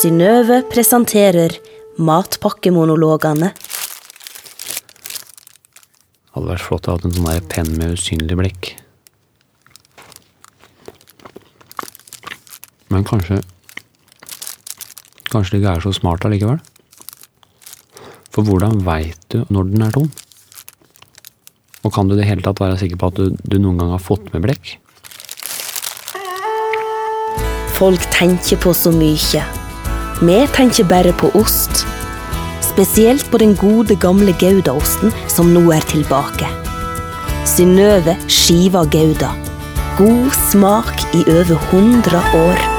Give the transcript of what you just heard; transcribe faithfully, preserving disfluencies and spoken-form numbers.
Synnøve presenterer matpakkemonologene. Hadde vært flott å ha en sånn der penn med usynlig blikk. Men kanskje Kanskje det ikke er så smart allikevel? For hvordan vet du når den er tom? Og kan du det hele tatt være sikker på at du, du noen gang har fått med blekk? Folk tenker på så mye. Vi tenker bare på ost. Spesielt på den gode gamle Gouda-osten som nå er tilbake. Synnøve skiver Gouda. God smak i over hundre år.